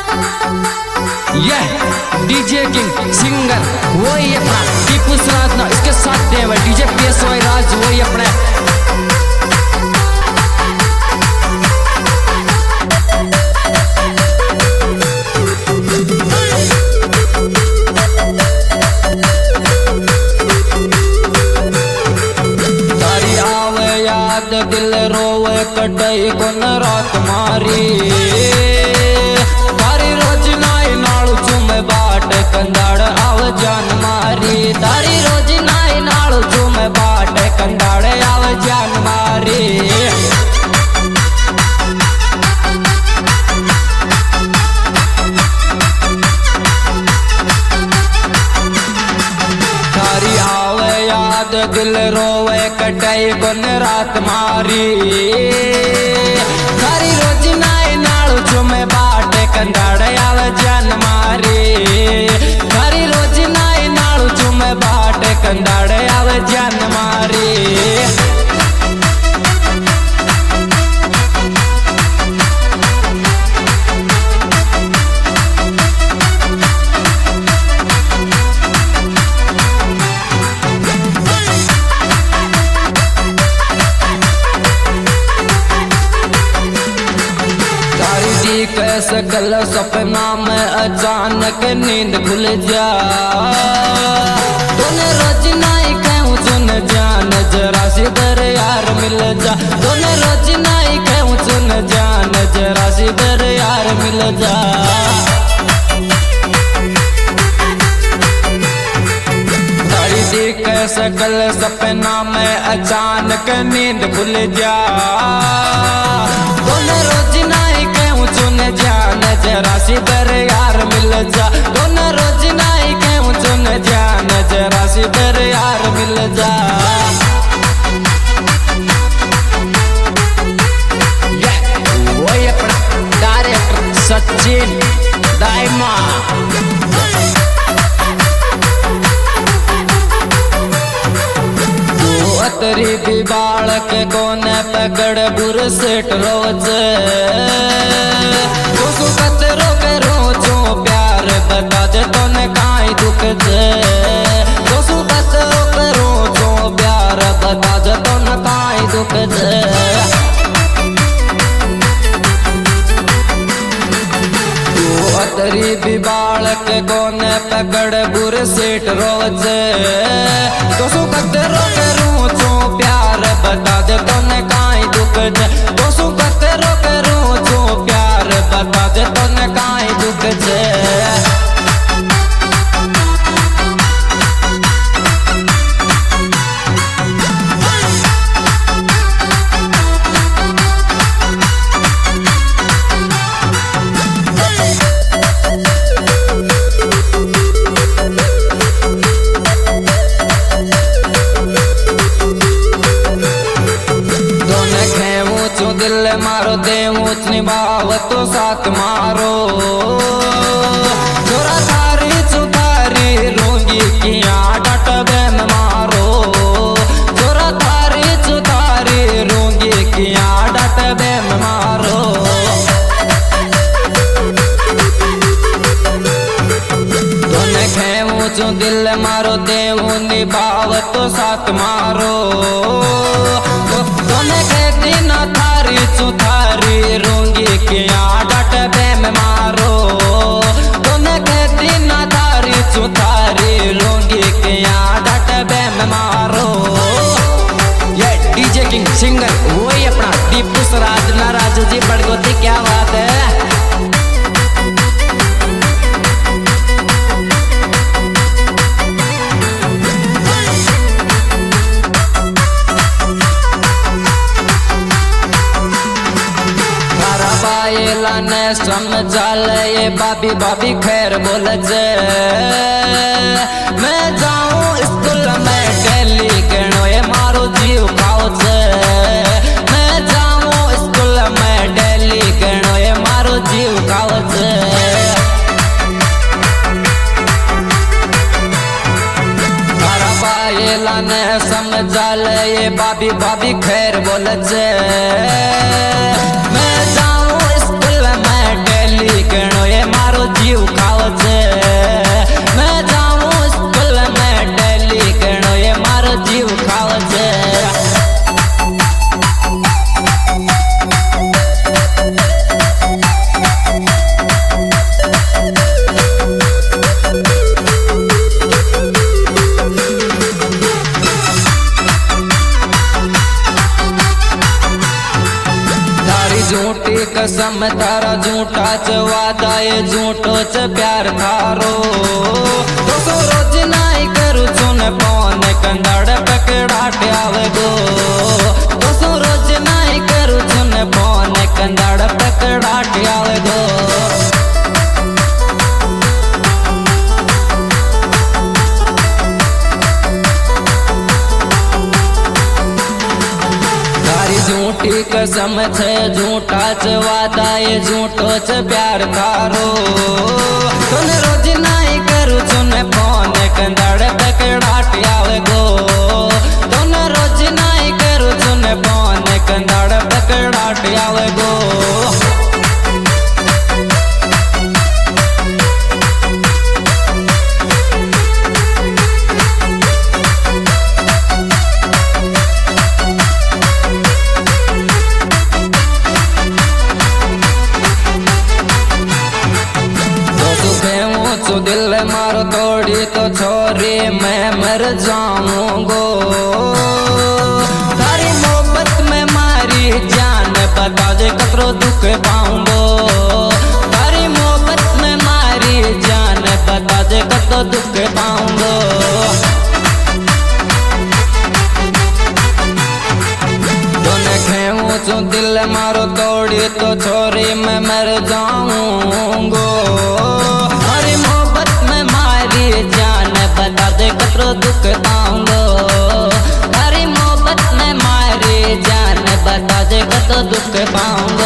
यह DJ king singer वही अपना टीपू सुराजना, इसके साथ देव डीजे पेशवाई राज वही अपने तारी आवे याद दिल रोवे कटई कोन रात मारी तारी रोज नाई नालू चूमे बाट कंदाड़ आव जान मारी तारी रोज नाई नालू चूमे बाट कंदाड़ आव जान मारी तारी आवे याद दिल रोवे कटई कोन रात मारी तारी रोज नाई नालू चूमे बाट कंदाड़ आव जान मारी तारी रोज नाई नालू चूमे बाट कंदाड़ आव जान मारी कैसे कल सपना में अचानक नींद खुल जा तूने रोज नाई कहूँ सुन जान जरा सी दर यार मिल जा तूने रोज नाई कहूँ सुन जान जरा सी दर यार मिल जा तारी दी कैसे कल सपना में अचानक नींद खुल जा तूने रोज नाई सुन जान जरा सी दर यार मिल जा दोनों रोज नाई कहूँ सुन जान जरा सी दर यार मिल जा वही अपना डायरेक्टर सचिन दाइमा अतरी भी बालक कोने पकड़ बुर सेठ रोज तो कतरो करो जो प्यार बता दे तो ने काई दुख दे तो कतरो करो जो प्यार बता दे तो ने काई दुख दे अतरी भी बालक कोने पकड़ बुर सेठ रोज तो कतरो करो जो प्यार बता दे तो ने काई दुख दे तो कतरो करो जो प्यार बता दे तो ने काई दुख दे दिल मारो दे ऊंच निभाव तो साथ मारो छोरा थारी चुतारी रोंगी किया डट बैन मारो छोरा थारी चुतारी रोंगी किया डट बैन मारो दोने खेमू चो दिल मारो दे निभाव तो साथ मारो दोने कहती ना थारी चुथारी रोंगी किया डट बैम मारो दोने कहती ना थारी चुथारी रोंगी किया डट बैम मारो ये डीजे किंग सिंगर वही अपना टीपू सुराजना राजू जी बड़गोती क्या बात है ने समझा ले ये बाबी बाबी खैर बोल जे मैं जाऊं स्कूल में डेली कहनो ये मारो जीव खाओ जे मैं जाऊं स्कूल में डेली कहनो ये मारो जीव खाओ जे ने समझा ले ये बाबी बाबी खैर बोल जे मैं जाऊं स्कूल में डेली कहनो ये कसम तारा झूठा च वादा ये झूठो च प्यार थारो तो रोज नाई करू चुन पौन कंदड़ पकड़ाट आवे गो तो रोज नाई करू चुन पौन कंदड़ पकड़ाट आवे गो। झूठी कसम छे झूठा च वादा ये झूठो च प्यार थारो तुने रोज नाई करू चुन पौन कंदड़ पकड़ाट आवे गो तुने रोज नाई करू चुन पौन कंदड़ पकड़ाट आवे गो। दिल मारो तोड़ी तो छोरी मैं मर जाऊंगो तारी मोहब्बत में मारी जान बता दे कतरो दुख पाऊंगो तारी मोहब्बत में मारी जान बता दे कतरो दुख पाऊंगो। दिल मारो तोड़ी तो छोरी मैं मर जाऊंगो हरी मोहब्बत में मारी जान बता दे कतरो दुख पाऊंगो हरी मोहब्बत में मारी जान बता दे कतरो दुख पाऊंगो।